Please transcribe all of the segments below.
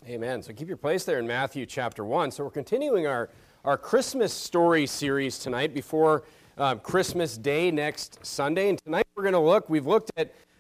Amen. So keep your place there in Matthew chapter 1. So we're continuing our Christmas story series tonight before Christmas Day next Sunday. And tonight we're going to look, we looked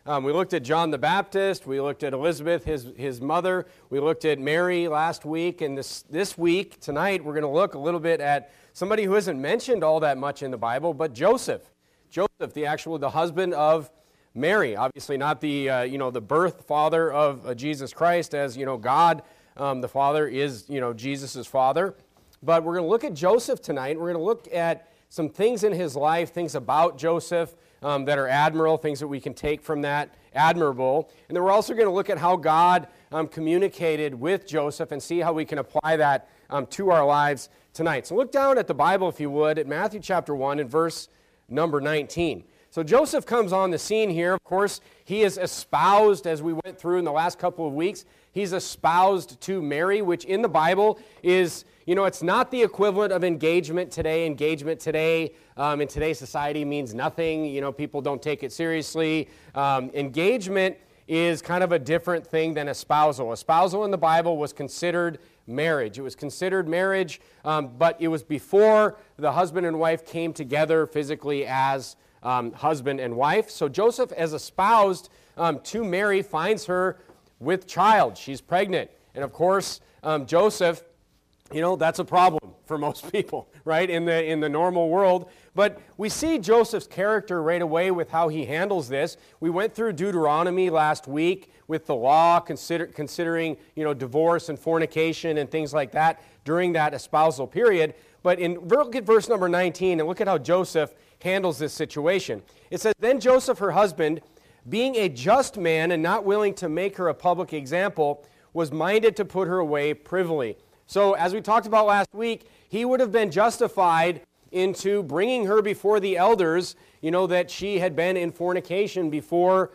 at John the Baptist, we looked at Elizabeth, his mother, we looked at Mary last week, and this week, tonight, we're going to look a little bit at somebody who isn't mentioned all that much in the Bible, but Joseph. Joseph, the husband of Mary, obviously not the birth father of Jesus Christ, as God, the Father is Jesus' father. But we're going to look at Joseph tonight. We're going to look at some things in his life, things about Joseph that are admirable, things that we can take from that, admirable. And then we're also going to look at how God communicated with Joseph and see how we can apply that to our lives tonight. So look down at the Bible, if you would, at Matthew chapter 1 and verse number 19. So Joseph comes on the scene here. Of course, he is espoused, as we went through in the last couple of weeks. He's espoused to Mary, which in the Bible is, it's not the equivalent of engagement today. Engagement today in today's society means nothing. People don't take it seriously. Engagement is kind of a different thing than espousal. Espousal in the Bible was considered marriage. It was considered marriage, but it was before the husband and wife came together physically as husband and wife. So Joseph, as espoused to Mary, finds her with child. She's pregnant. And of course, Joseph, that's a problem for most people, right, in the normal world. But we see Joseph's character right away with how he handles this. We went through Deuteronomy last week with the law, considering divorce and fornication and things like that during that espousal period. But look at verse number 19 and look at how Joseph handles this situation. It says, "Then Joseph, her husband, being a just man and not willing to make her a public example, was minded to put her away privily." So as we talked about last week, he would have been justified into bringing her before the elders, that she had been in fornication before,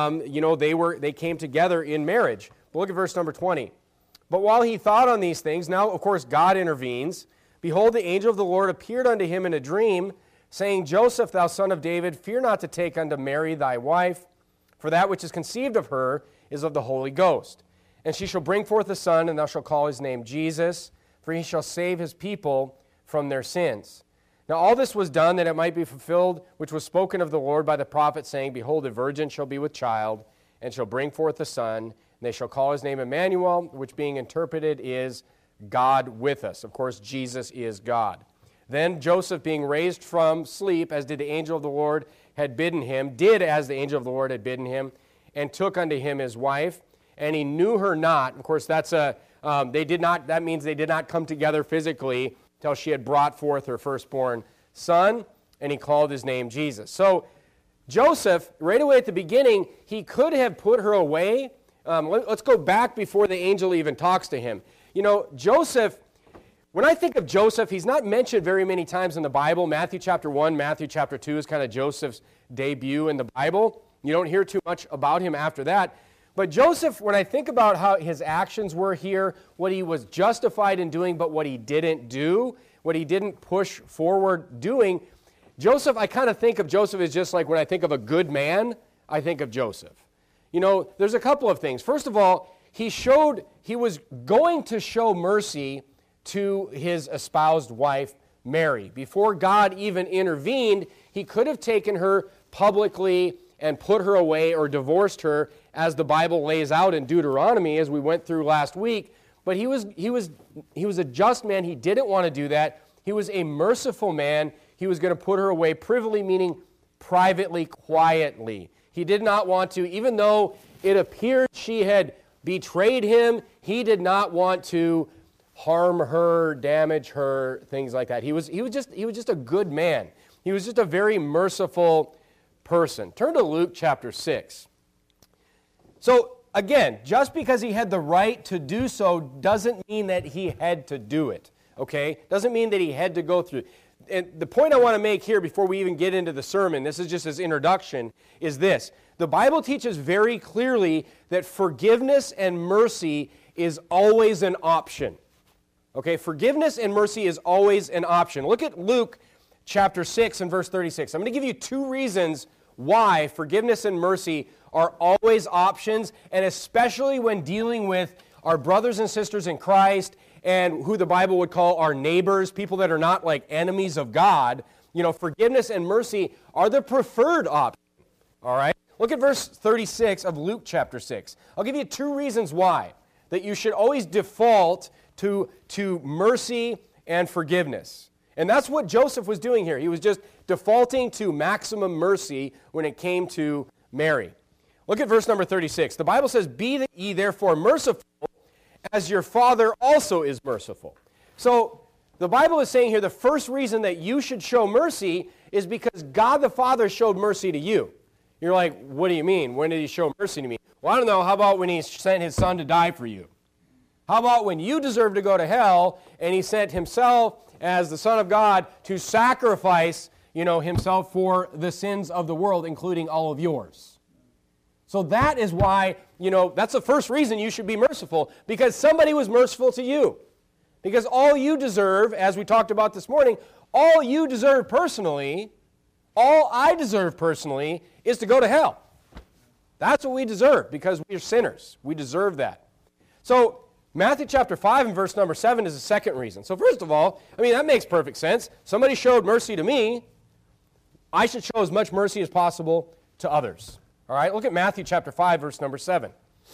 they came together in marriage. But look at verse number 20. "But while he thought on these things," now of course God intervenes, "behold, the angel of the Lord appeared unto him in a dream, saying, Joseph, thou son of David, fear not to take unto Mary thy wife, for that which is conceived of her is of the Holy Ghost. And she shall bring forth a son, and thou shalt call his name Jesus, for he shall save his people from their sins. Now all this was done that it might be fulfilled, which was spoken of the Lord by the prophet, saying, Behold, a virgin shall be with child, and shall bring forth a son, and they shall call his name Emmanuel, which being interpreted is God with us." Of course, Jesus is God. "Then Joseph, being raised from sleep, as did the angel of the Lord had bidden him, did as the angel of the Lord had bidden him, and took unto him his wife, and he knew her not." Of course, that means they did not come together physically till she had brought forth her firstborn son, and he called his name Jesus. So Joseph, right away at the beginning, he could have put her away. Let's go back before the angel even talks to him. Joseph, when I think of Joseph, he's not mentioned very many times in the Bible. Matthew chapter 1, Matthew chapter 2 is kind of Joseph's debut in the Bible. You don't hear too much about him after that. But Joseph, when I think about how his actions were here, what he was justified in doing, but what he didn't do, what he didn't push forward doing, Joseph, I kind of think of Joseph as just like when I think of a good man, I think of Joseph. There's a couple of things. First of all, he was going to show mercy to his espoused wife, Mary. Before God even intervened, he could have taken her publicly and put her away or divorced her, as the Bible lays out in Deuteronomy, as we went through last week. But he was a just man. He didn't want to do that. He was a merciful man. He was going to put her away privily, meaning privately, quietly. He did not want to, even though it appeared she had betrayed him, he did not want to harm her, damage her, things like that. He was just a good man. He was just a very merciful person. Turn to Luke chapter 6. So again, just because he had the right to do so doesn't mean that he had to do it, okay? Doesn't mean that he had to go through. And the point I want to make here before we even get into the sermon, this is just his introduction, is this. The Bible teaches very clearly that forgiveness and mercy is always an option. Okay, forgiveness and mercy is always an option. Look at Luke chapter 6 and verse 36. I'm going to give you two reasons why forgiveness and mercy are always options, and especially when dealing with our brothers and sisters in Christ and who the Bible would call our neighbors, people that are not like enemies of God, forgiveness and mercy are the preferred option. All right? Look at verse 36 of Luke chapter 6. I'll give you 2 reasons why that you should always default to mercy and forgiveness. And that's what Joseph was doing here. He was just defaulting to maximum mercy when it came to Mary. Look at verse number 36. The Bible says, "Be ye therefore merciful, as your Father also is merciful." So the Bible is saying here the first reason that you should show mercy is because God the Father showed mercy to you. You're like, what do you mean? When did he show mercy to me? Well, I don't know. How about when he sent his son to die for you? How about when you deserved to go to hell and he sent himself as the Son of God to sacrifice, himself for the sins of the world, including all of yours? So that is why, that's the first reason you should be merciful, because somebody was merciful to you. Because all you deserve, as we talked about this morning, all you deserve personally, all I deserve personally, is to go to hell. That's what we deserve, because we are sinners. We deserve that. So Matthew chapter 5 and verse number 7 is the second reason. So first of all, that makes perfect sense. Somebody showed mercy to me. I should show as much mercy as possible to others. All right, look at Matthew chapter 5, verse number 7.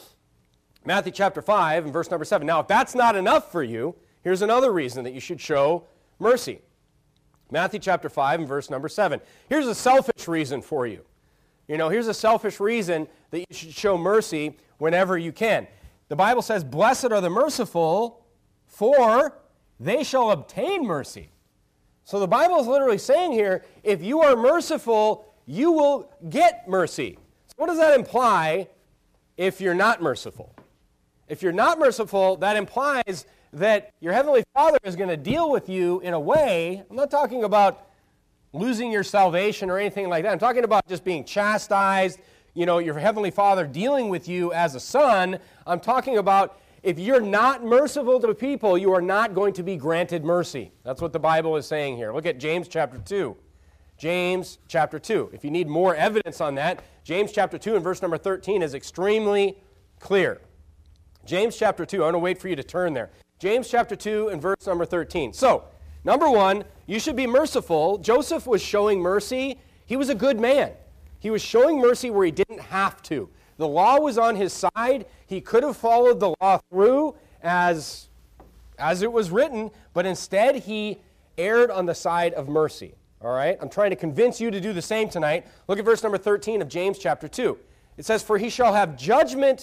Matthew chapter 5 and verse number 7. Now, if that's not enough for you, here's another reason that you should show mercy. Matthew chapter 5 and verse number 7. Here's a selfish reason for you. Here's a selfish reason that you should show mercy whenever you can. The Bible says, "Blessed are the merciful, for they shall obtain mercy." So the Bible is literally saying here, if you are merciful, you will get mercy. So what does that imply if you're not merciful? If you're not merciful, that implies that your Heavenly Father is going to deal with you in a way. I'm not talking about losing your salvation or anything like that. I'm talking about just being chastised, your Heavenly Father dealing with you as a son. I'm talking about if you're not merciful to people, you are not going to be granted mercy. That's what the Bible is saying here. Look at James chapter 2. James chapter 2. If you need more evidence on that, James chapter 2 and verse number 13 is extremely clear. James chapter 2, I want to wait for you to turn there. James chapter 2 and verse number 13. So, number one, you should be merciful. Joseph was showing mercy. He was a good man. He was showing mercy where he didn't have to. The law was on his side. He could have followed the law through as it was written, but instead he erred on the side of mercy. All right? I'm trying to convince you to do the same tonight. Look at verse number 13 of James chapter 2. It says, "For he shall have judgment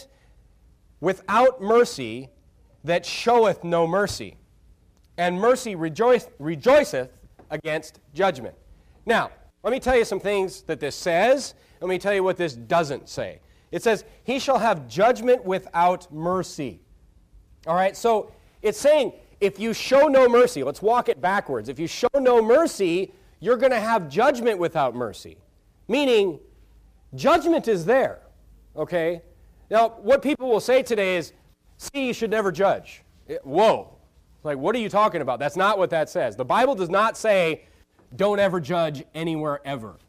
without mercy that showeth no mercy, and mercy rejoiceth against judgment." Now, let me tell you some things that this says. Let me tell you what this doesn't say. It says, "He shall have judgment without mercy." All right, so it's saying if you show no mercy, let's walk it backwards. If you show no mercy, you're going to have judgment without mercy. Meaning, judgment is there, okay? Now, what people will say today is, "See, you should never judge." Whoa. Like, what are you talking about? That's not what that says. The Bible does not say, don't ever judge anywhere ever.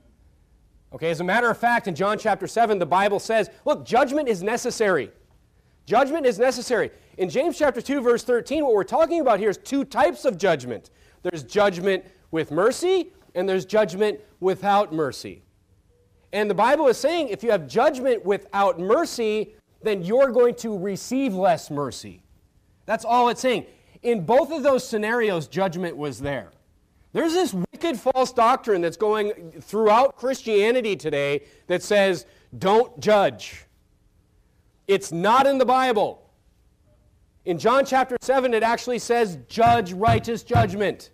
Okay, as a matter of fact, in John chapter 7, the Bible says, look, judgment is necessary. Judgment is necessary. In James chapter 2, verse 13, what we're talking about here is 2 types of judgment. There's judgment with mercy, and there's judgment without mercy. And the Bible is saying if you have judgment without mercy, then you're going to receive less mercy. That's all it's saying. In both of those scenarios, judgment was there. There's this wicked false doctrine that's going throughout Christianity today that says, don't judge. It's not in the Bible. In John chapter 7, it actually says, judge righteous judgment.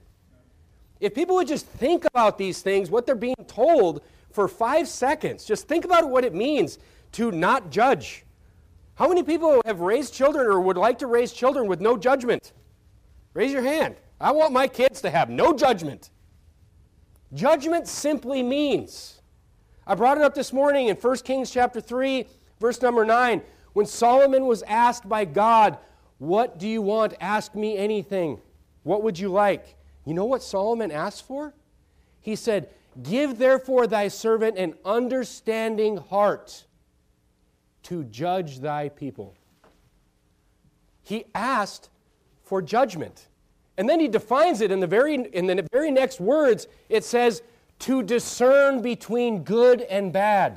If people would just think about these things, what they're being told for 5 seconds, just think about what it means to not judge. How many people have raised children or would like to raise children with no judgment? Raise your hand. I want my kids to have no judgment. Judgment simply means, I brought it up this morning in 1 Kings chapter 3, verse number 9, when Solomon was asked by God, what do you want? Ask me anything. What would you like? You know what Solomon asked for? He said, give therefore thy servant an understanding heart to judge thy people. He asked for judgment. And then he defines it in the very next words. It says, to discern between good and bad.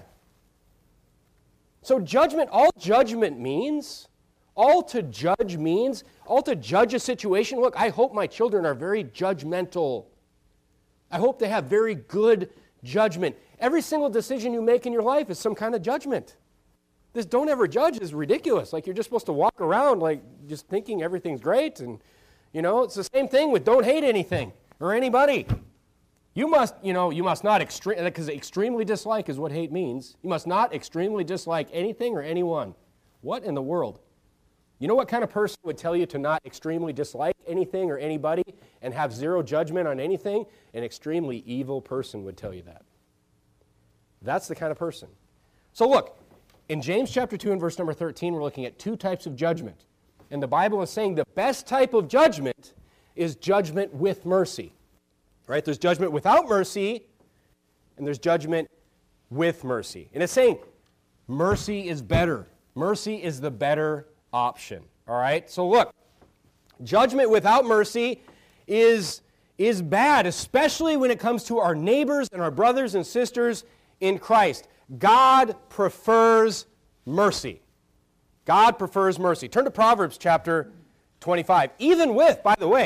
So judgment, all judgment means, all to judge a situation. Look, I hope my children are very judgmental. I hope they have very good judgment. Every single decision you make in your life is some kind of judgment. This don't ever judge is ridiculous. Like you're just supposed to walk around like just thinking everything's great. And, it's the same thing with don't hate anything or anybody. You must not because extremely dislike is what hate means. You must not extremely dislike anything or anyone. What in the world? You know what kind of person would tell you to not extremely dislike anything or anybody and have zero judgment on anything? An extremely evil person would tell you that. That's the kind of person. So look, in James chapter 2 and verse number 13, we're looking at two types of judgment. And the Bible is saying the best type of judgment is judgment with mercy. Right? There's judgment without mercy, and there's judgment with mercy. And it's saying mercy is better. Mercy is the better option. All right? So look, judgment without mercy is bad, especially when it comes to our neighbors and our brothers and sisters in Christ. God prefers mercy. God prefers mercy. Turn to Proverbs chapter 25. Even with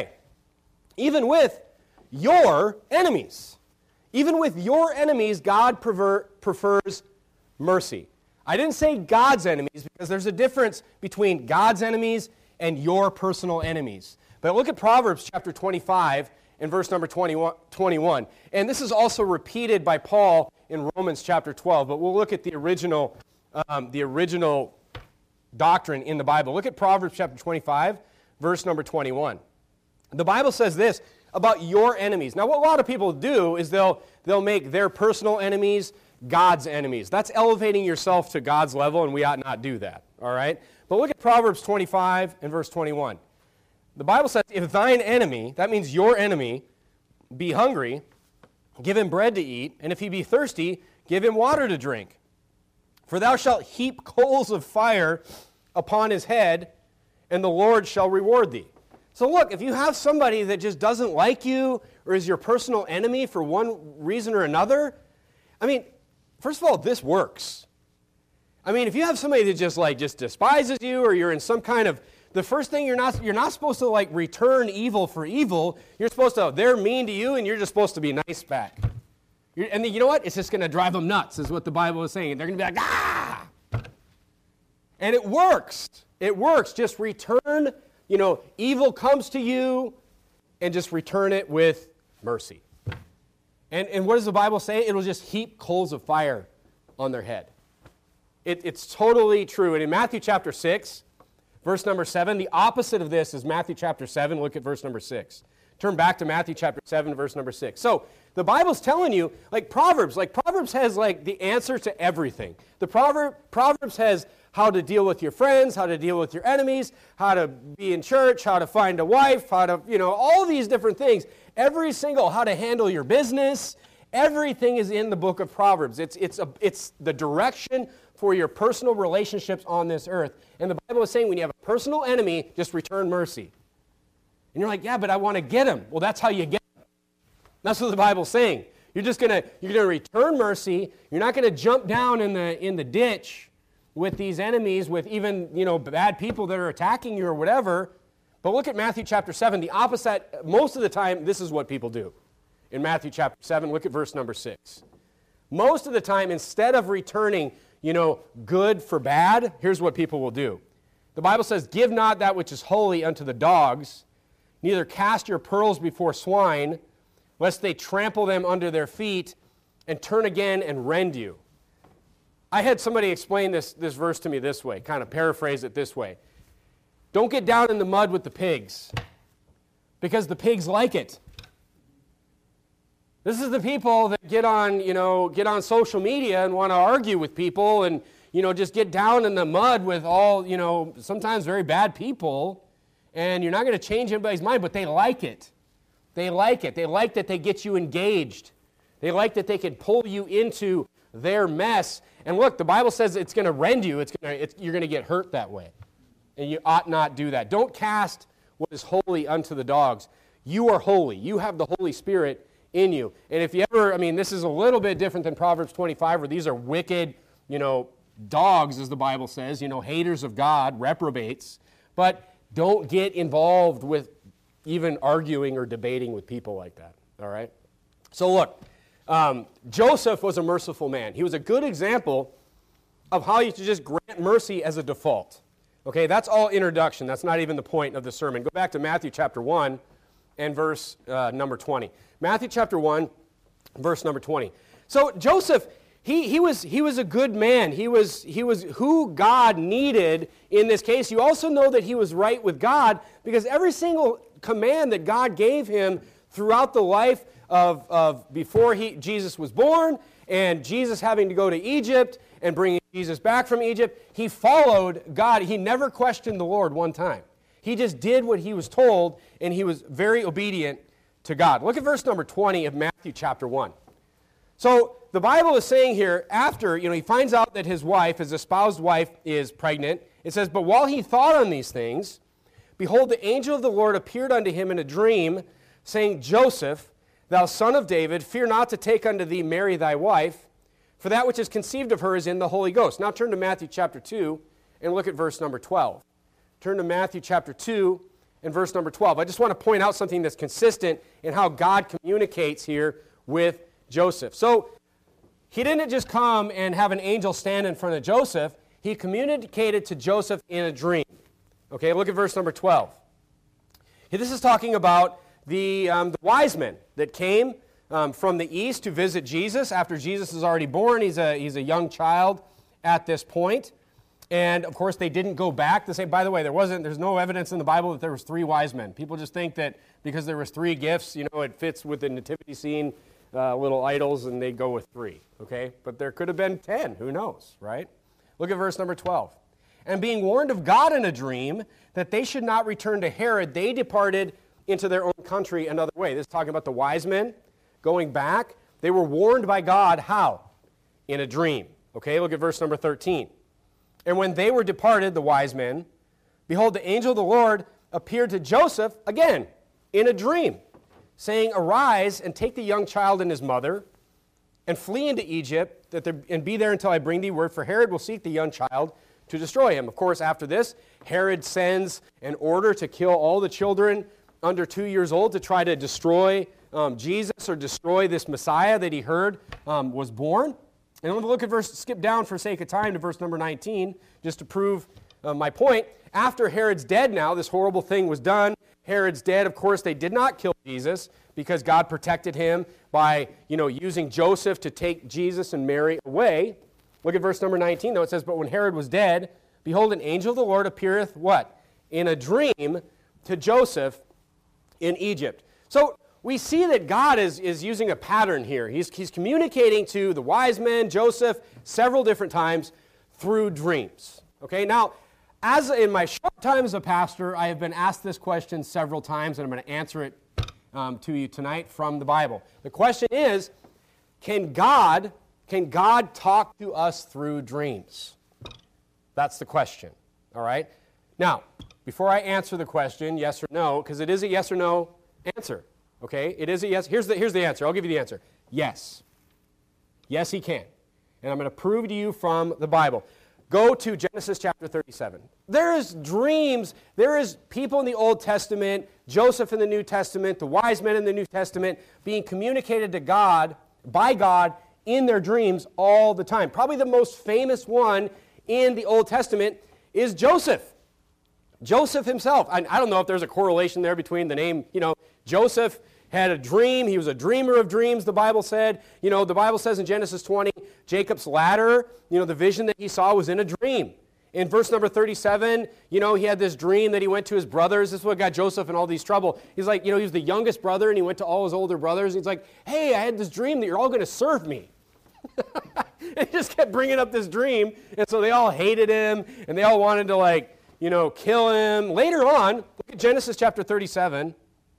your enemies. Even with your enemies, God prefers mercy. I didn't say God's enemies because there's a difference between God's enemies and your personal enemies. But look at Proverbs chapter 25 and verse number 21. And this is also repeated by Paul in Romans chapter 12. But we'll look at the original doctrine in the Bible. Look at Proverbs chapter 25, verse number 21. The Bible says this about your enemies. Now, what a lot of people do is they'll make their personal enemies God's enemies. That's elevating yourself to God's level, and we ought not do that, all right? But look at Proverbs 25 and verse 21. The Bible says, if thine enemy, that means your enemy, be hungry, give him bread to eat, and if he be thirsty, give him water to drink. For thou shalt heap coals of fire upon his head, and the Lord shall reward thee. So look, if you have somebody that just doesn't like you or is your personal enemy for one reason or another, first of all, this works. If you have somebody that just despises you or you're in some kind of, the first thing you're not supposed to return evil for evil. You're supposed to, they're mean to you and you're just supposed to be nice back. And you know what? It's just going to drive them nuts is what the Bible is saying. They're going to be like, ah! And it works. It works. Just return. Evil comes to you, and just return it with mercy. And what does the Bible say? It'll just heap coals of fire on their head. It's totally true. And in Matthew chapter 6, verse number 7, the opposite of this is Matthew chapter 7. Look at verse number 6. Turn back to Matthew chapter 7, verse number 6. So the Bible's telling you, Proverbs has the answer to everything. The Proverbs has how to deal with your friends, how to deal with your enemies, how to be in church, how to find a wife, how to, all these different things. How to handle your business, everything is in the book of Proverbs. It's the direction for your personal relationships on this earth. And the Bible is saying when you have a personal enemy, just return mercy. And you're like, yeah, but I want to get him. Well, that's how you get him. That's what the Bible's saying. You're going to return mercy. You're not going to jump down in the ditch with these enemies, with even, bad people that are attacking you or whatever. But look at Matthew chapter 7. The opposite, most of the time, this is what people do. In Matthew chapter 7, look at verse number 6. Most of the time, instead of returning, good for bad, here's what people will do. The Bible says, give not that which is holy unto the dogs, neither cast your pearls before swine, lest they trample them under their feet and turn again and rend you. I had somebody explain this verse to me this way, kind of paraphrase it this way. Don't get down in the mud with the pigs, because the pigs like it. This is the people that get on social media and want to argue with people and, just get down in the mud with all, sometimes very bad people, and you're not going to change anybody's mind, but they like it. They like it. They like that they get you engaged. They like that they can pull you into their mess. And look, the Bible says it's going to rend you. You're going to get hurt that way. and you ought not do that. Don't cast what is holy unto the dogs. You are holy. You have the Holy Spirit in you. And if you ever, this is a little bit different than Proverbs 25, where these are wicked, dogs, as the Bible says, haters of God, reprobates. But don't get involved with even arguing or debating with people like that, all right? So look, Joseph was a merciful man. He was a good example of how you should just grant mercy as a default. Okay, that's all introduction. That's not even the point of the sermon. Go back to Matthew chapter 1 and verse number 20. Matthew chapter 1, verse number 20. So Joseph, he was a good man. He was who God needed in this case. You also know that he was right with God because every single command that God gave him throughout the life of before Jesus was born and Jesus having to go to Egypt and bringing Jesus back from Egypt, he followed God. He never questioned the Lord one time. He just did what he was told, and he was very obedient to God. Look at verse number 20 of Matthew chapter 1. So the Bible is saying here, after, he finds out that his wife, his espoused wife, is pregnant. It says, "But while he thought on these things, behold, the angel of the Lord appeared unto him in a dream, saying, Joseph, thou son of David, fear not to take unto thee Mary thy wife, for that which is conceived of her is in the Holy Ghost." Now turn to Matthew chapter 2 and look at verse number 12. Turn to Matthew chapter 2 and verse number 12. I just want to point out something that's consistent in how God communicates here with Joseph. So he didn't just come and have an angel stand in front of Joseph. He communicated to Joseph in a dream. Okay, look at verse number 12. This is talking about the wise men that came from the east to visit Jesus after Jesus is already born. He's a young child at this point. And of course, they didn't go back to say, by the way, there's no evidence in the Bible that there was 3 wise men. People just think that because there was 3 gifts, it fits with the nativity scene, little idols, and they go with 3, okay? But there could have been 10, who knows, right? Look at verse number 12. "And being warned of God in a dream that they should not return to Herod, they departed into their own country another way." This is talking about the wise men going back. They were warned by God, how? In a dream. Okay, look at verse number 13. "And when they were departed, the wise men, behold, the angel of the Lord appeared to Joseph, again, in a dream, saying, Arise and take the young child and his mother, and flee into Egypt, and be there until I bring thee word, for Herod will seek the young child to destroy him." Of course, after this, Herod sends an order to kill all the children under 2 years old to try to destroy Jesus or destroy this Messiah that he heard was born. And I'm going to skip down for sake of time to verse number 19, just to prove my point. After Herod's dead now, this horrible thing was done. Herod's dead. Of course, they did not kill Jesus because God protected him by, using Joseph to take Jesus and Mary away. Look at verse number 19, though. It says, "But when Herod was dead, behold, an angel of the Lord appeareth," what? "In a dream to Joseph in Egypt." So we see that God is using a pattern here. He's communicating to the wise men, Joseph, several different times through dreams. Okay, now, as in my short time as a pastor, I have been asked this question several times, and I'm going to answer it to you tonight from the Bible. The question is, can God talk to us through dreams? That's the question, all right? Now, before I answer the question, yes or no, because it is a yes or no answer. Okay, it is a yes. Here's the answer. I'll give you the answer. Yes. Yes, he can. And I'm going to prove to you from the Bible. Go to Genesis chapter 37. There is dreams. There is people in the Old Testament, Joseph in the New Testament, the wise men in the New Testament, being communicated to God, by God, in their dreams all the time. Probably the most famous one in the Old Testament is Joseph. Joseph himself. I don't know if there's a correlation there between the name, Joseph had a dream. He was a dreamer of dreams, the Bible said. The Bible says in Genesis 20, Jacob's ladder, the vision that he saw was in a dream. In verse number 37, he had this dream that he went to his brothers. This is what got Joseph in all these trouble. He's like, he was the youngest brother, and he went to all his older brothers. And he's like, hey, I had this dream that you're all going to serve me. And he just kept bringing up this dream. And so they all hated him, and they all wanted to, kill him. Later on, look at Genesis chapter 37.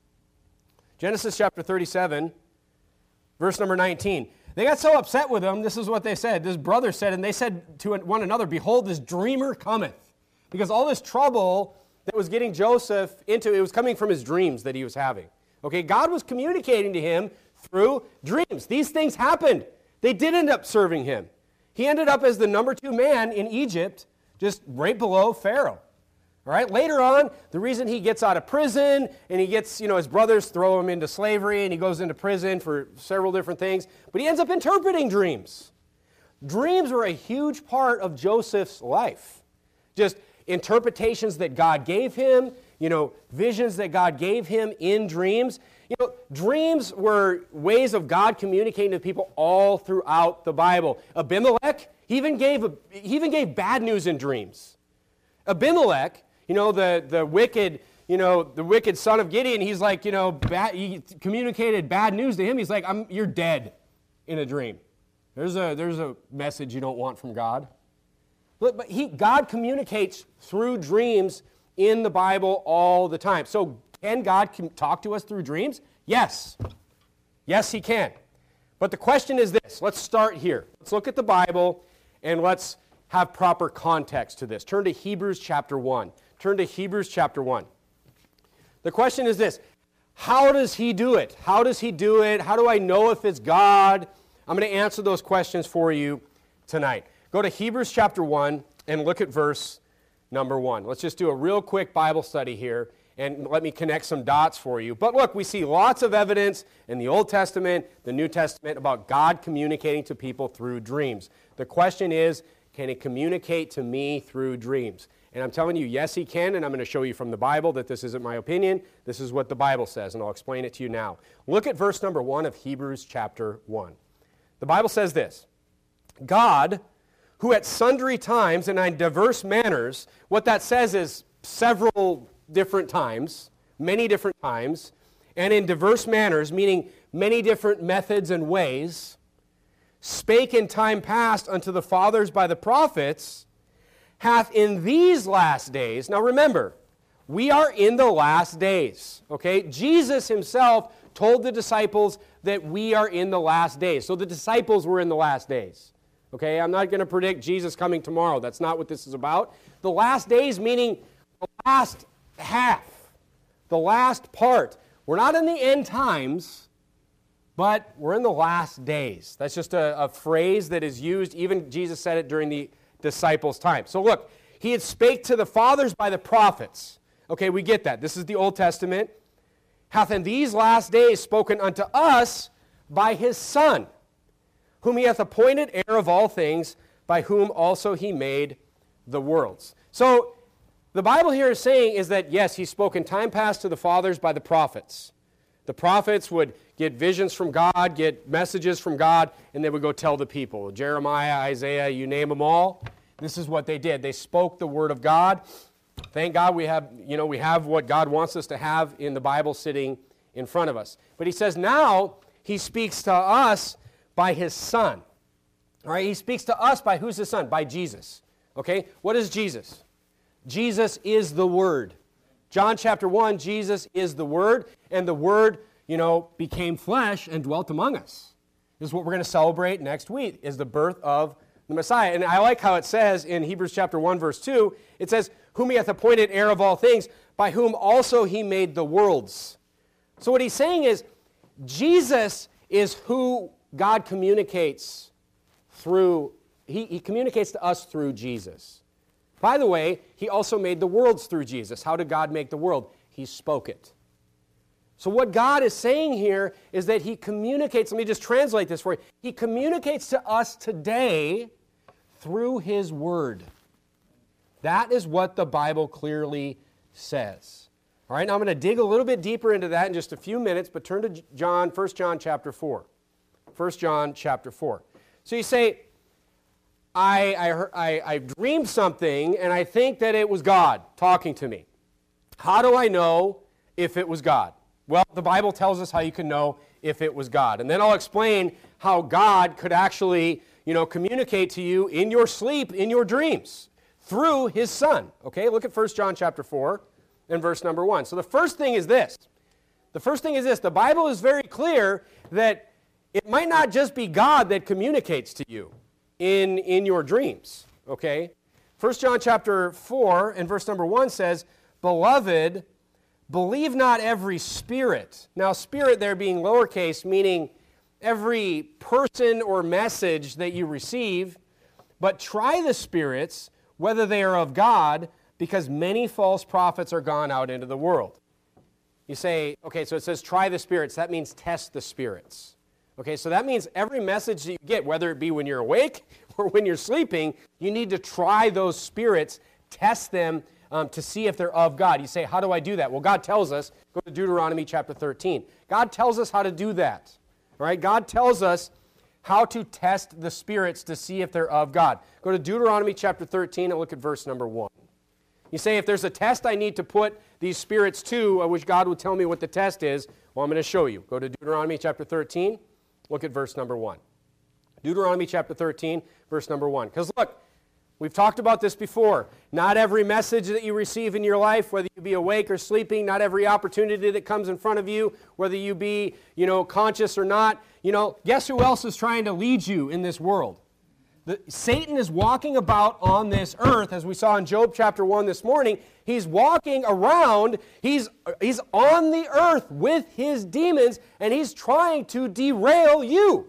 Genesis chapter 37, verse number 19. They got so upset with him, this is what they said. This brother said, and they said to one another, Behold, this dreamer cometh. Because all this trouble that was getting Joseph into, it was coming from his dreams that he was having. Okay, God was communicating to him through dreams. These things happened. They did end up serving him. He ended up as the number 2 man in Egypt, just right below Pharaoh. All right, later on, the reason he gets out of prison and he gets, his brothers throw him into slavery and he goes into prison for several different things, but he ends up interpreting dreams. Dreams were a huge part of Joseph's life. Just interpretations that God gave him, visions that God gave him in dreams. Dreams were ways of God communicating to people all throughout the Bible. Abimelech, he even gave bad news in dreams. Abimelech, the wicked son of Gideon, he's like, he communicated bad news to him. He's like, you're dead in a dream. There's a message you don't want from God. But God communicates through dreams in the Bible all the time. So can God talk to us through dreams? Yes. Yes, he can. But the question is this. Let's start here. Let's look at the Bible and let's have proper context to this. Turn to Hebrews chapter 1. Turn to Hebrews chapter 1. The question is this. How does he do it? How does he do it? How do I know if it's God? I'm going to answer those questions for you tonight. Go to Hebrews chapter 1 and look at verse number 1. Let's just do a real quick Bible study here and let me connect some dots for you. But look, we see lots of evidence in the Old Testament, the New Testament, about God communicating to people through dreams. The question is, can he communicate to me through dreams? And I'm telling you, yes, he can, and I'm going to show you from the Bible that this isn't my opinion. This is what the Bible says, and I'll explain it to you now. Look at verse number 1 of Hebrews chapter 1. The Bible says this, God, who at sundry times and in diverse manners, what that says is several different times, many different times, and in diverse manners, meaning many different methods and ways, spake in time past unto the fathers by the prophets, hath in these last days, now remember, we are in the last days, okay? Jesus himself told the disciples that we are in the last days. So the disciples were in the last days. Okay, I'm not going to predict Jesus coming tomorrow. That's not what this is about. The last days meaning the last half, the last part. We're not in the end times, but we're in the last days. That's just a phrase that is used. Even Jesus said it during the disciples' time. So look, he had spake to the fathers by the prophets. Okay, we get that. This is the Old Testament. Hath in these last days spoken unto us by his Son, whom he hath appointed heir of all things, by whom also he made the worlds. So the Bible here is saying is that, yes, he spoke in time past to the fathers by the prophets. The prophets would get visions from God, get messages from God, and they would go tell the people. Jeremiah, Isaiah, you name them all. This is what they did. They spoke the word of God. Thank God we have what God wants us to have in the Bible sitting in front of us. But he says now he speaks to us by his Son. All right, he speaks to us by who's his Son? By Jesus. Okay, what is Jesus? Jesus is the Word. John chapter 1, Jesus is the Word, and the Word, became flesh and dwelt among us. This is what we're going to celebrate next week, is the birth of the Messiah. And I like how it says in Hebrews chapter 1, verse 2, it says, whom he hath appointed heir of all things, by whom also he made the worlds. So what he's saying is, Jesus is who God communicates through. He communicates to us through Jesus. By the way, he also made the worlds through Jesus. How did God make the world? He spoke it. So what God is saying here is that he communicates, let me just translate this for you. He communicates to us today through his word. That is what the Bible clearly says. All right, now I'm going to dig a little bit deeper into that in just a few minutes, but turn to 1 John chapter 4. 1 John chapter 4. So you say, I dreamed something and I think that it was God talking to me. How do I know if it was God? Well, the Bible tells us how you can know if it was God. And then I'll explain how God could actually, communicate to you in your sleep, in your dreams, through his Son. Okay, look at 1 John chapter 4 and verse number 1. So the first thing is this. The Bible is very clear that it might not just be God that communicates to you in your dreams, okay? 1 John chapter 4 and verse number 1 says, "Beloved, believe not every spirit." Now, spirit there being lowercase, meaning every person or message that you receive, but try the spirits, whether they are of God, because many false prophets are gone out into the world. You say, okay, so it says try the spirits. That means test the spirits. Okay, so that means every message that you get, whether it be when you're awake or when you're sleeping, you need to try those spirits, test them to see if they're of God. You say, how do I do that? Well, God tells us. Go to Deuteronomy chapter 13. God tells us how to do that. All right, God tells us how to test the spirits to see if they're of God. Go to Deuteronomy chapter 13 and look at verse number 1. You say, if there's a test I need to put these spirits to, I wish God would tell me what the test is. Well, I'm going to show you. Go to Deuteronomy chapter 13, look at verse number 1. Deuteronomy chapter 13, verse number 1. Because look, we've talked about this before. Not every message that you receive in your life, whether you be awake or sleeping, not every opportunity that comes in front of you, whether you be, conscious or not, guess who else is trying to lead you in this world? Satan is walking about on this earth, as we saw in Job chapter 1 this morning. He's walking around, he's on the earth with his demons, and he's trying to derail you.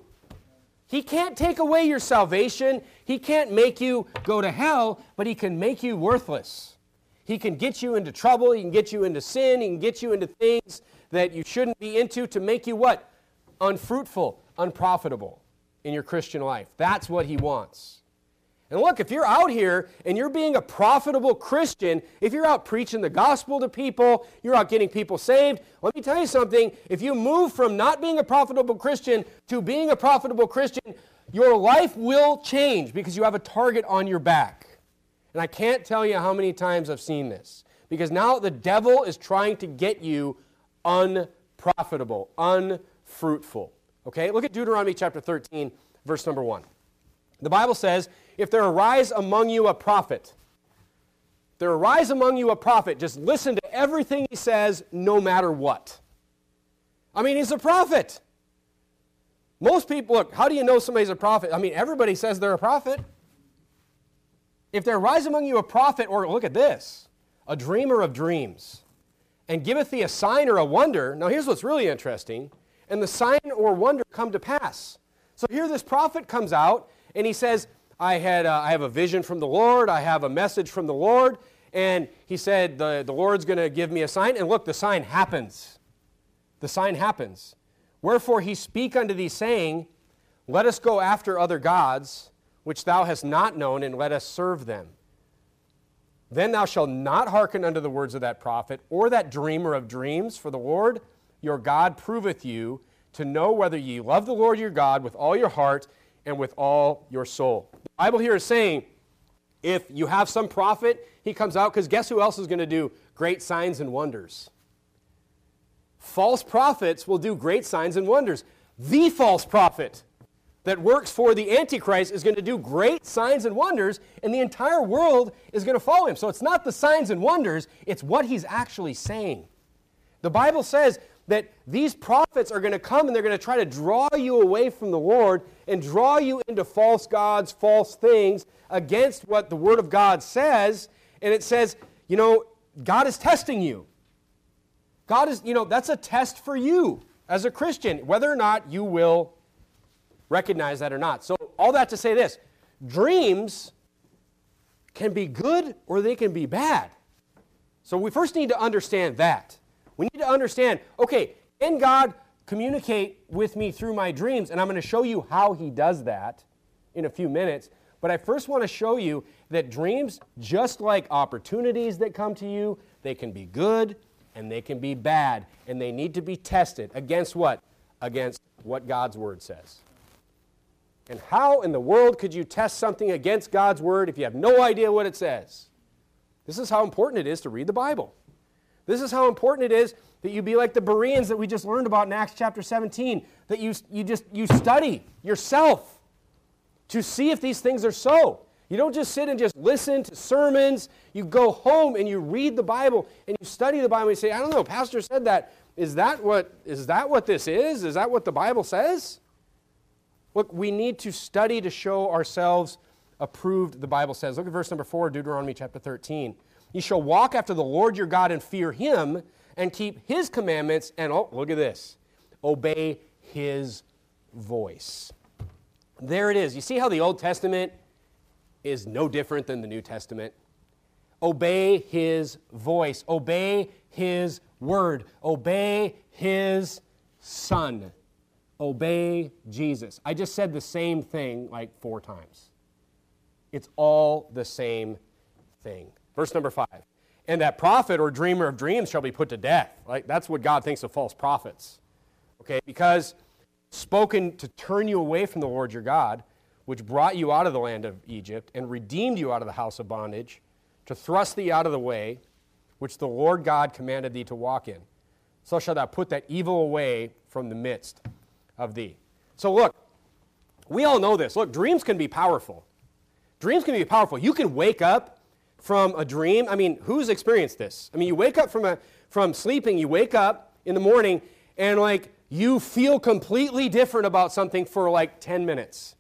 He can't take away your salvation. He can't make you go to hell, but he can make you worthless. He can get you into trouble. He can get you into sin. He can get you into things that you shouldn't be into to make you what? Unfruitful, unprofitable in your Christian life. That's what he wants. And look, if you're out here and you're being a profitable Christian, if you're out preaching the gospel to people, you're out getting people saved, let me tell you something. If you move from not being a profitable Christian to being a profitable Christian, your life will change because you have a target on your back. And I can't tell you how many times I've seen this. Because now the devil is trying to get you unprofitable, unfruitful. Okay, look at Deuteronomy chapter 13, verse number 1. The Bible says, if there arise among you a prophet, just listen to everything he says no matter what. I mean, he's a prophet. Most people, look, how do you know somebody's a prophet? I mean, everybody says they're a prophet. If there arise among you a prophet, or look at this, a dreamer of dreams, and giveth thee a sign or a wonder. Now here's what's really interesting. And the sign or wonder come to pass. So here this prophet comes out, and he says, I have a vision from the Lord, I have a message from the Lord, and he said, the Lord's going to give me a sign, and look, the sign happens. The sign happens. Wherefore he speak unto thee, saying, let us go after other gods, which thou hast not known, and let us serve them. Then thou shalt not hearken unto the words of that prophet, or that dreamer of dreams, for the Lord your God proveth you to know whether ye love the Lord your God with all your heart and with all your soul. The Bible here is saying, if you have some prophet, he comes out, because guess who else is going to do great signs and wonders? False prophets will do great signs and wonders. The false prophet that works for the Antichrist is going to do great signs and wonders, and the entire world is going to follow him. So it's not the signs and wonders, it's what he's actually saying. The Bible says that these prophets are going to come and they're going to try to draw you away from the Lord and draw you into false gods, false things against what the Word of God says. And it says, God is testing you. God is, that's a test for you as a Christian, whether or not you will recognize that or not. So all that to say this, dreams can be good or they can be bad. So we first need to understand that. We need to understand, okay, can God communicate with me through my dreams? And I'm going to show you how he does that in a few minutes. But I first want to show you that dreams, just like opportunities that come to you, they can be good and they can be bad. And they need to be tested against what? Against what God's Word says. And how in the world could you test something against God's Word if you have no idea what it says? This is how important it is to read the Bible. This is how important it is that you be like the Bereans that we just learned about in Acts chapter 17, that you study yourself to see if these things are so. You don't just sit and just listen to sermons. You go home and you read the Bible and you study the Bible and you say, I don't know, Pastor said that. Is that what this is? Is that what the Bible says? Look, we need to study to show ourselves approved, the Bible says. Look at verse number 4, Deuteronomy chapter 13. You shall walk after the Lord your God and fear him and keep his commandments and, oh, look at this, obey his voice. There it is. You see how the Old Testament is no different than the New Testament? Obey his voice. Obey his word. Obey his Son. Obey Jesus. I just said the same thing like 4 times. It's all the same thing. Verse number 5. And that prophet or dreamer of dreams shall be put to death. Like, that's what God thinks of false prophets. Okay, because spoken to turn you away from the Lord your God, which brought you out of the land of Egypt and redeemed you out of the house of bondage, to thrust thee out of the way, which the Lord God commanded thee to walk in. So shalt thou put that evil away from the midst of thee. So look, we all know this. Look, dreams can be powerful. Dreams can be powerful. You can wake up from a dream. I mean, who's experienced this? I mean, you wake up from sleeping, you wake up in the morning, and like you feel completely different about something for like 10 minutes.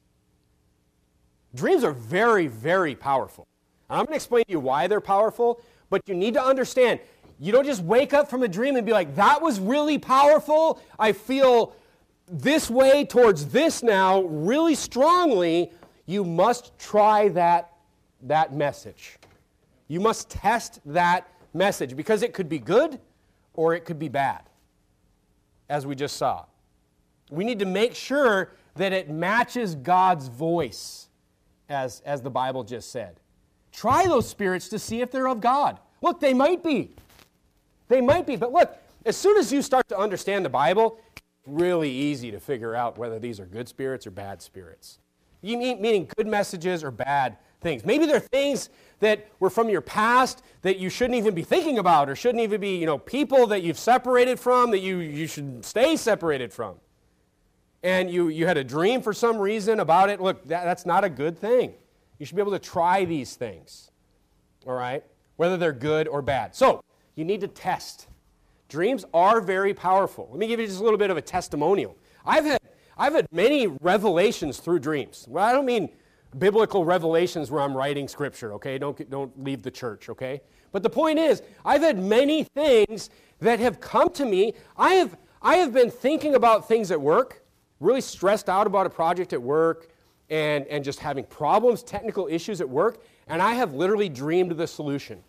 Dreams are very, very powerful. And I'm going to explain to you why they're powerful, but you need to understand, you don't just wake up from a dream and be like, that was really powerful. I feel this way towards this now really strongly. You must try that message. You must test that message because it could be good or it could be bad, as we just saw. We need to make sure that it matches God's voice, as the Bible just said. Try those spirits to see if they're of God. Look, they might be. They might be. But look, as soon as you start to understand the Bible, it's really easy to figure out whether these are good spirits or bad spirits. Meaning good messages or bad things. Maybe they're things that were from your past that you shouldn't even be thinking about or shouldn't even be, people that you've separated from that you should stay separated from. And you had a dream for some reason about it. Look, that's not a good thing. You should be able to try these things, all right, whether they're good or bad. So you need to test. Dreams are very powerful. Let me give you just a little bit of a testimonial. I've had many revelations through dreams. Well, I don't mean biblical revelations where I'm writing scripture, okay? Don't leave the church, okay? But the point is, I've had many things that have come to me. I have been thinking about things at work, really stressed out about a project at work, and just having problems, technical issues at work, and I have literally dreamed the solution.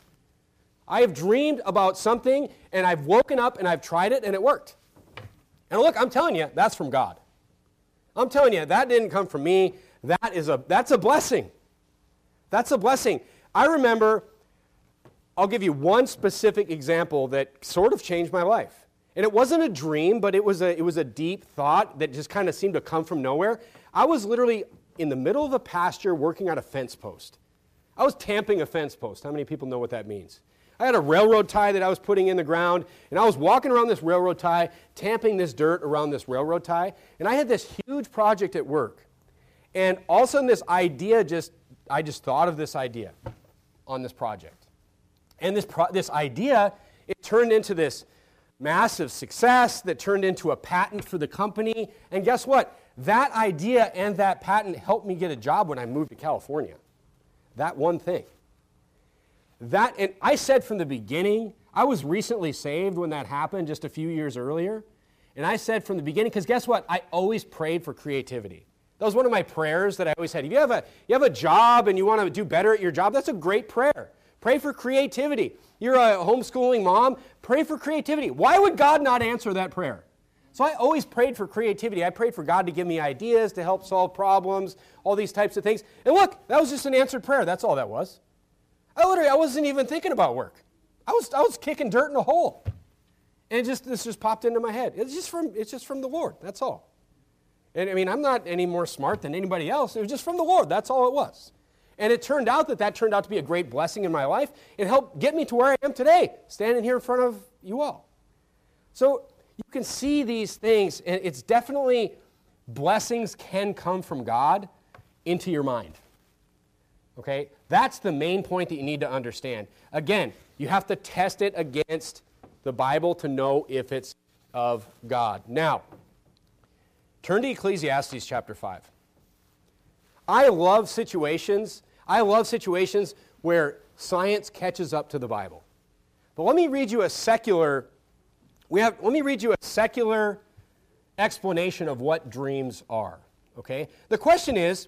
I have dreamed about something, and I've woken up, and I've tried it, and it worked. And look, I'm telling you, that's from God. I'm telling you, that didn't come from me. That's a blessing. That's a blessing. I remember, I'll give you one specific example that sort of changed my life. And it wasn't a dream, but it was a deep thought that just kind of seemed to come from nowhere. I was literally in the middle of a pasture working on a fence post. I was tamping a fence post. How many people know what that means? I had a railroad tie that I was putting in the ground, and I was walking around this railroad tie, tamping this dirt around this railroad tie, and I had this huge project at work. And all of a sudden this idea I just thought of this idea on this project. And this idea, it turned into this massive success that turned into a patent for the company. And guess what? That idea and that patent helped me get a job when I moved to California. That one thing. And I said from the beginning, I was recently saved when that happened just a few years earlier. And I said from the beginning, because guess what? I always prayed for creativity. That was one of my prayers that I always had. If you have a job and you want to do better at your job, that's a great prayer. Pray for creativity. You're a homeschooling mom, pray for creativity. Why would God not answer that prayer? So I always prayed for creativity. I prayed for God to give me ideas to help solve problems, all these types of things. And look, that was just an answered prayer. That's all that was. I wasn't even thinking about work. I was kicking dirt in a hole. And this just popped into my head. It's just from the Lord. That's all. And I mean, I'm not any more smart than anybody else. It was just from the Lord. That's all it was. And it turned out that turned out to be a great blessing in my life. It helped get me to where I am today, standing here in front of you all. So you can see these things, and it's definitely blessings can come from God into your mind. Okay? That's the main point that you need to understand. Again, you have to test it against the Bible to know if it's of God. Now, turn to Ecclesiastes chapter 5. I love situations where science catches up to the Bible. But let me read you a secular explanation of what dreams are. Okay? The question is,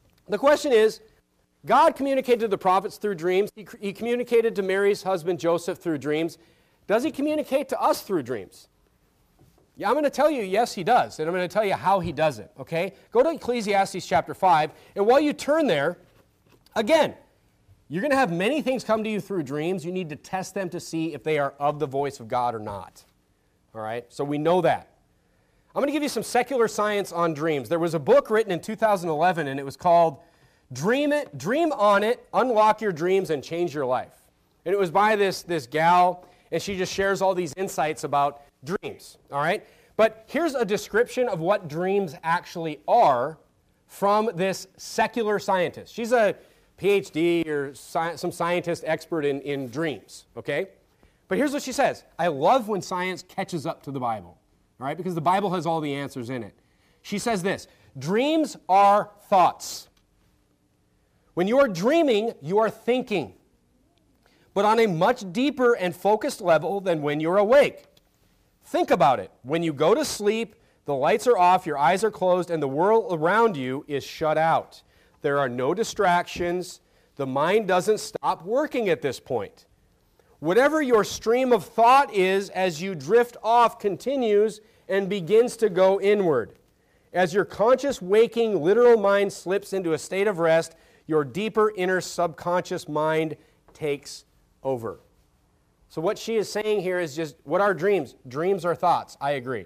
God communicated to the prophets through dreams. He communicated to Mary's husband Joseph through dreams. Does he communicate to us through dreams? Yeah, I'm going to tell you, yes, he does. And I'm going to tell you how he does it, okay? Go to Ecclesiastes chapter 5. And while you turn there, again, you're going to have many things come to you through dreams. You need to test them to see if they are of the voice of God or not. All right? So we know that. I'm going to give you some secular science on dreams. There was a book written in 2011, and it was called Dream on It, Unlock Your Dreams, and Change Your Life. And it was by this gal, and she just shares all these insights about dreams, all right? But here's a description of what dreams actually are from this secular scientist. She's a PhD or some scientist expert in dreams, okay? But here's what she says. I love when science catches up to the Bible, all right? Because the Bible has all the answers in it. She says this, dreams are thoughts. When you are dreaming, you are thinking, but on a much deeper and focused level than when you're awake. Think about it. When you go to sleep, the lights are off, your eyes are closed, and the world around you is shut out. There are no distractions. The mind doesn't stop working at this point. Whatever your stream of thought is as you drift off continues and begins to go inward. As your conscious waking literal mind slips into a state of rest, your deeper inner subconscious mind takes over. So what she is saying here is just, what are dreams? Dreams are thoughts. I agree.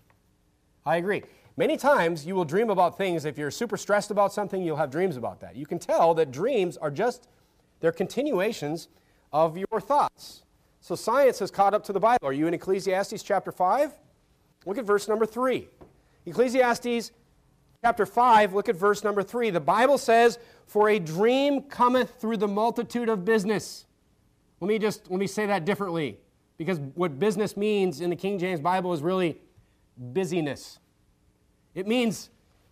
Many times you will dream about things. If you're super stressed about something, you'll have dreams about that. You can tell that dreams are just, they're continuations of your thoughts. So science has caught up to the Bible. Are you in Ecclesiastes chapter 5? Look at verse number 3. Ecclesiastes chapter 5, look at verse number 3. The Bible says, for a dream cometh through the multitude of business. Let me say that differently, because what business means in the King James Bible is really busyness. It means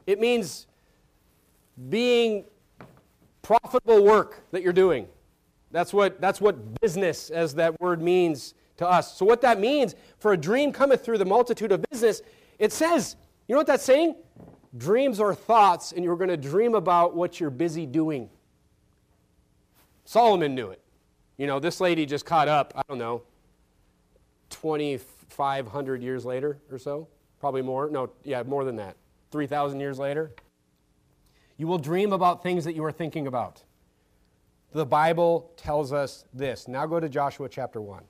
being profitable work that you're doing. That's what business, as that word, means to us. So what that means, for a dream cometh through the multitude of business, it says, you know what that's saying? Dreams are thoughts, and you're going to dream about what you're busy doing. Solomon knew it. You know, this lady just caught up, 2,500 years later or so. Probably more. No, yeah, more than that. 3,000 years later. You will dream about things that you are thinking about. The Bible tells us this. Now go to Joshua chapter 1.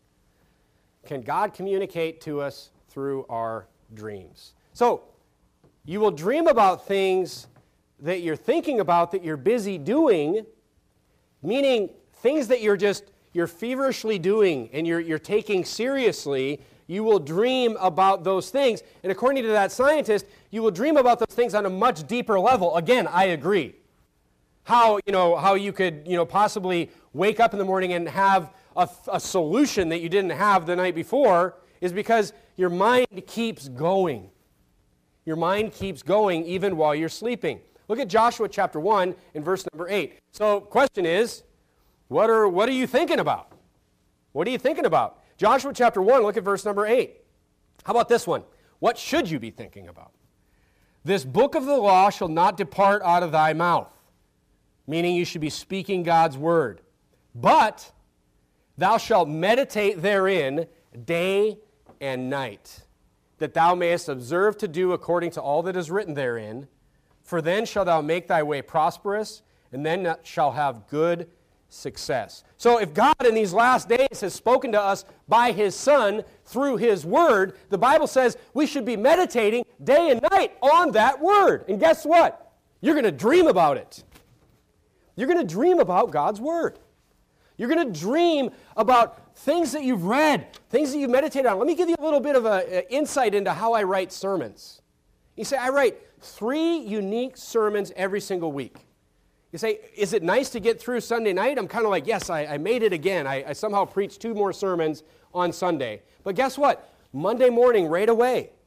Can God communicate to us through our dreams? So, you will dream about things that you're thinking about that you're busy doing, meaning things that you're feverishly doing and you're taking seriously. You will dream about those things. And according to that scientist, you will dream about those things on a much deeper level. Again, I agree. How you could, possibly wake up in the morning and have a solution that you didn't have the night before is because your mind keeps going. Your mind keeps going even while you're sleeping. Look at Joshua chapter 1 and verse number 8. So, question is, what are you thinking about? What are you thinking about? Joshua chapter 1, look at verse number 8. How about this one? What should you be thinking about? This book of the law shall not depart out of thy mouth, meaning you should be speaking God's word. But thou shalt meditate therein day and night, that thou mayest observe to do according to all that is written therein. For then shalt thou make thy way prosperous, and then shalt have good success. So if God in these last days has spoken to us by His Son through His Word, the Bible says we should be meditating day and night on that Word. And guess what? You're going to dream about it. You're going to dream about God's Word. You're going to dream about things that you've read, things that you've meditated on. Let me give you a little bit of an insight into how I write sermons. You say, I write 3 unique sermons every single week. You say, is it nice to get through Sunday night? I'm kind of like, yes, I made it again. I somehow preached 2 more sermons on Sunday. But guess what? Monday morning, right away,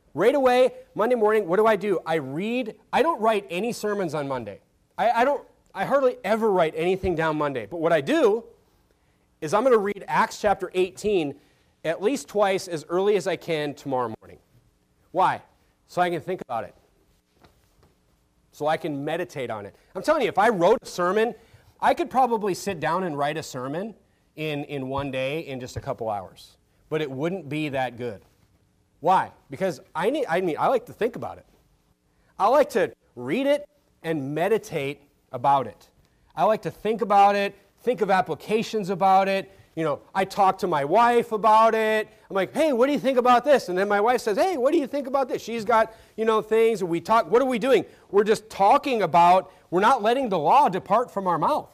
Right away, Monday morning, what do? I read. I don't write any sermons on Monday. I hardly ever write anything down Monday. But what I do is I'm going to read Acts chapter 18 at least twice as early as I can tomorrow morning. Why? So I can think about it. So I can meditate on it. I'm telling you, if I wrote a sermon, I could probably sit down and write a sermon in one day in just a couple hours. But it wouldn't be that good. Why? Because I like to think about it. I like to read it and meditate about it. I like to think about it, think of applications about it. I talk to my wife about it. I'm like, hey, what do you think about this? And then my wife says, hey, what do you think about this? She's got, things, and we talk. What are we doing? We're just talking about, we're not letting the law depart from our mouth.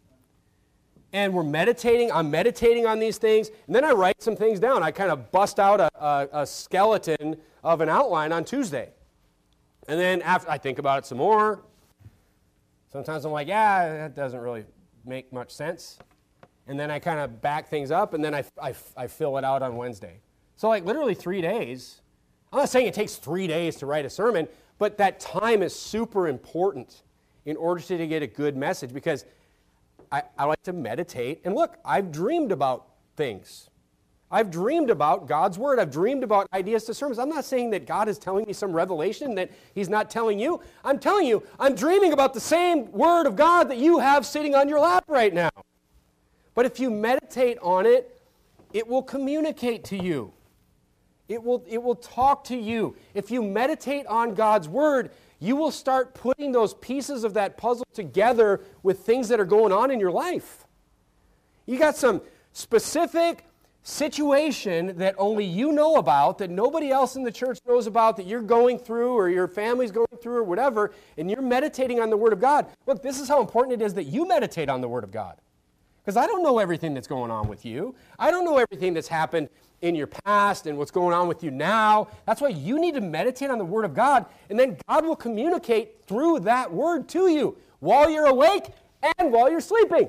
And we're meditating. I'm meditating on these things. And then I write some things down. I kind of bust out a skeleton of an outline on Tuesday. And then after I think about it some more. Sometimes I'm like, yeah, that doesn't really make much sense. And then I kind of back things up, and then I fill it out on Wednesday. So like literally 3 days. I'm not saying it takes 3 days to write a sermon, but that time is super important in order to get a good message, because I like to meditate. And look, I've dreamed about things. I've dreamed about God's Word. I've dreamed about ideas to sermons. I'm not saying that God is telling me some revelation that He's not telling you. I'm telling you, I'm dreaming about the same Word of God that you have sitting on your lap right now. But if you meditate on it, it will communicate to you. It will talk to you. If you meditate on God's Word, you will start putting those pieces of that puzzle together with things that are going on in your life. You got some specific situation that only you know about, that nobody else in the church knows about, that you're going through or your family's going through or whatever, and you're meditating on the Word of God. Look, this is how important it is that you meditate on the Word of God. Because I don't know everything that's going on with you. I don't know everything that's happened in your past and what's going on with you now. That's why you need to meditate on the Word of God, and then God will communicate through that Word to you while you're awake and while you're sleeping.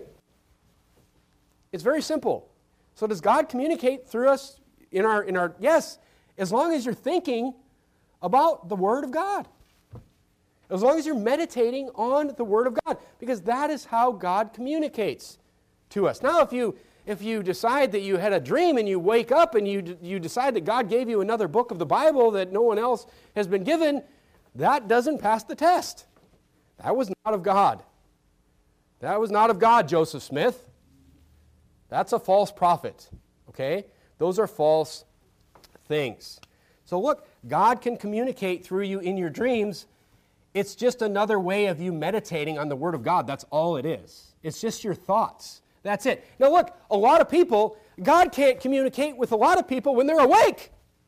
It's very simple. So does God communicate through us in our yes, as long as you're thinking about the Word of God. As long as you're meditating on the Word of God, because that is how God communicates to us. Now, if you decide that you had a dream and you wake up and you decide that God gave you another book of the Bible that no one else has been given, that doesn't pass the test. That was not of God. That was not of God, Joseph Smith. That's a false prophet, okay? Those are false things. So look, God can communicate through you in your dreams. It's just another way of you meditating on the Word of God. That's all it is. It's just your thoughts. That's it. Now look, a lot of people, God can't communicate with a lot of people when they're awake,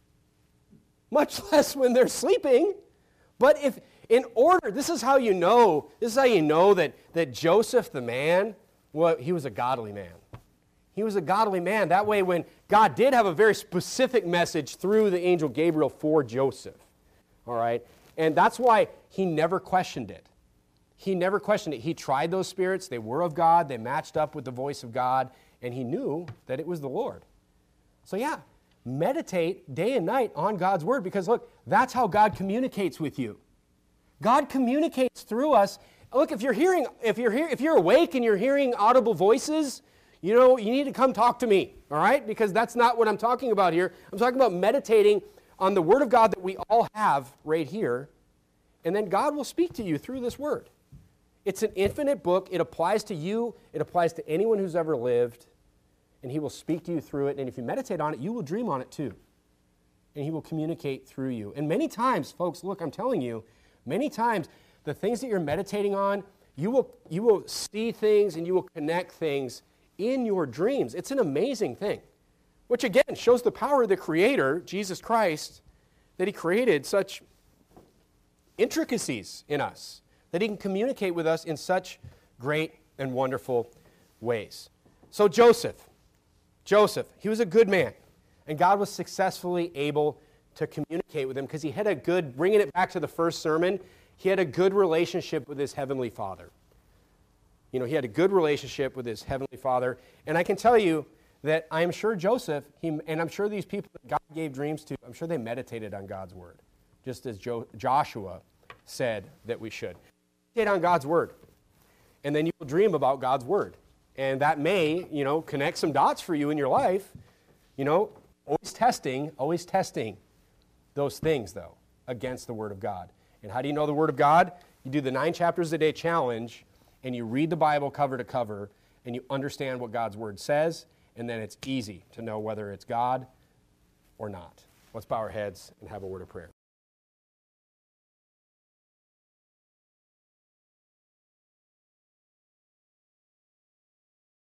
much less when they're sleeping. But if in order, this is how you know that Joseph the man, well, he was a godly man. He was a godly man. That way, when God did have a very specific message through the angel Gabriel for Joseph, all right? And that's why he never questioned it. He never questioned it. He tried those spirits. They were of God. They matched up with the voice of God, and he knew that it was the Lord. So yeah, meditate day and night on God's Word, because look, that's how God communicates with you. God communicates through us. Look, if you're awake and you're hearing audible voices, you need to come talk to me, all right? Because that's not what I'm talking about here. I'm talking about meditating on the Word of God that we all have right here, and then God will speak to you through this Word. It's an infinite book. It applies to you. It applies to anyone who's ever lived, and He will speak to you through it. And if you meditate on it, you will dream on it too, and He will communicate through you. And many times, folks, look, I'm telling you, many times the things that you're meditating on, you will see things and you will connect things in your dreams. It's an amazing thing, which again shows the power of the Creator, Jesus Christ, that He created such intricacies in us, that He can communicate with us in such great and wonderful ways. So Joseph, he was a good man, and God was successfully able to communicate with him because he had a good, bringing it back to the first sermon, he had a good relationship with his heavenly Father. He had a good relationship with his heavenly Father, and I can tell you that I am sure Joseph, and I'm sure these people that God gave dreams to, I'm sure they meditated on God's word, just as Joshua said that we should. Meditate on God's word, and then you will dream about God's word. And that may, connect some dots for you in your life. Always testing those things, though, against the Word of God. And how do you know the Word of God? You do the 9 chapters a day challenge, and you read the Bible cover to cover, and you understand what God's Word says, and then it's easy to know whether it's God or not. Let's bow our heads and have a word of prayer.